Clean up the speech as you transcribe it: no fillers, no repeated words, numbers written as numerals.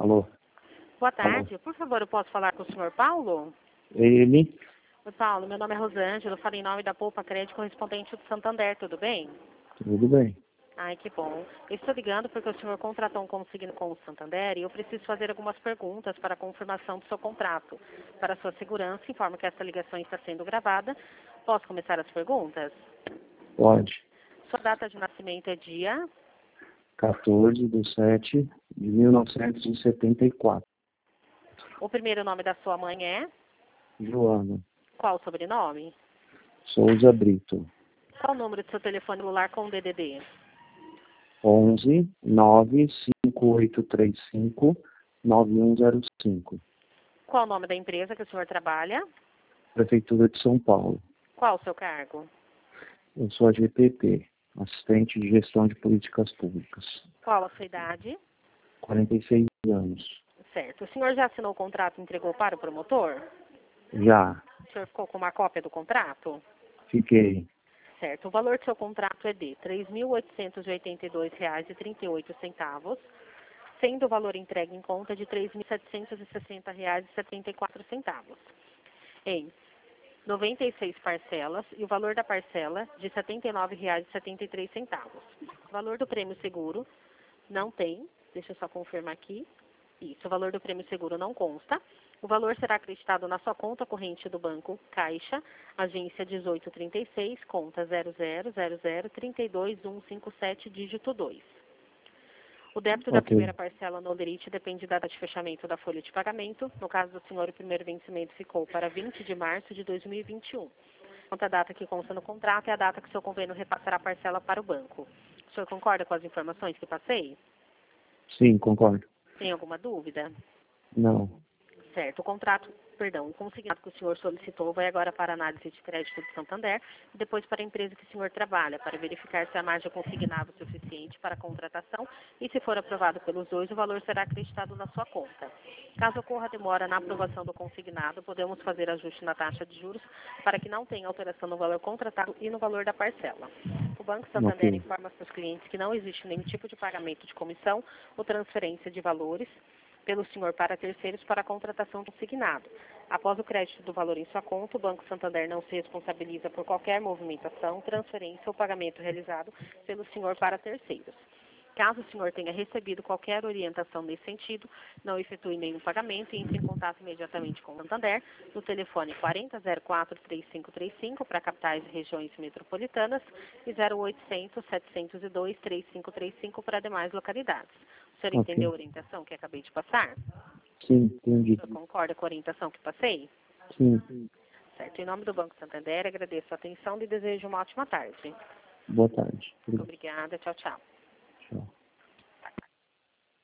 Alô? Boa Alô? tarde. Por favor, eu posso falar com o senhor Paulo? Ele? Oi, Paulo. Meu nome é Rosângela. Eu falo em nome da Poupa Crédito correspondente do Santander. Tudo bem? Tudo bem. Ai, que bom. Eu estou ligando porque o senhor contratou um consignado com o Santander e eu preciso fazer algumas perguntas para a confirmação do seu contrato. Para sua segurança, informo que essa ligação está sendo gravada. Posso começar as perguntas? Pode. Sua data de nascimento é dia? 14/7/1974. O primeiro nome da sua mãe é? Joana. Qual o sobrenome? Souza Brito. Qual o número do seu telefone celular com DDD? 11/95835/9105. Qual o nome da empresa que o senhor trabalha? Prefeitura de São Paulo. Qual o seu cargo? Eu sou a GPP, assistente de gestão de políticas públicas. Qual a sua idade? 46 anos. Certo. O senhor já assinou o contrato e entregou para o promotor? Já. O senhor ficou com uma cópia do contrato? Fiquei. Certo. O valor do seu contrato é de R$ 3.882,38, sendo o valor entregue em conta de R$ 3.760,74, em 96 parcelas e o valor da parcela de R$ 79,73. O valor do prêmio seguro não tem, deixa eu só confirmar aqui. Isso, o valor do prêmio seguro não consta. O valor será acreditado na sua conta corrente do Banco Caixa, agência 1836, conta 0000322157, dígito 2. O débito da primeira parcela no Olerite depende da data de fechamento da folha de pagamento. No caso do senhor, o primeiro vencimento ficou para 20 de março de 2021. Quanto à data que consta no contrato, é a data que o seu convênio repassará a parcela para o banco. O senhor concorda com as informações que passei? Sim, concordo. Tem alguma dúvida? Não. Certo. O consignado que o senhor solicitou vai agora para a análise de crédito do Santander e depois para a empresa que o senhor trabalha, para verificar se a margem é consignada o suficiente para a contratação e, se for aprovado pelos dois, o valor será acreditado na sua conta. Caso ocorra demora na aprovação do consignado, podemos fazer ajuste na taxa de juros para que não tenha alteração no valor contratado e no valor da parcela. O Banco Santander informa seus clientes que não existe nenhum tipo de pagamento de comissão ou transferência de valores pelo senhor para terceiros para a contratação do consignado. Após o crédito do valor em sua conta, o Banco Santander não se responsabiliza por qualquer movimentação, transferência ou pagamento realizado pelo senhor para terceiros. Caso o senhor tenha recebido qualquer orientação nesse sentido, não efetue nenhum pagamento e entre em contato imediatamente com o Santander no telefone 4004-3535 para capitais e regiões metropolitanas e 0800-702-3535 para demais localidades. O senhor entendeu a orientação que acabei de passar? Sim, entendi. O senhor concorda com a orientação que passei? Sim. Certo. Em nome do Banco Santander, agradeço a atenção e desejo uma ótima tarde. Boa tarde. Obrigada. Tchau, tchau.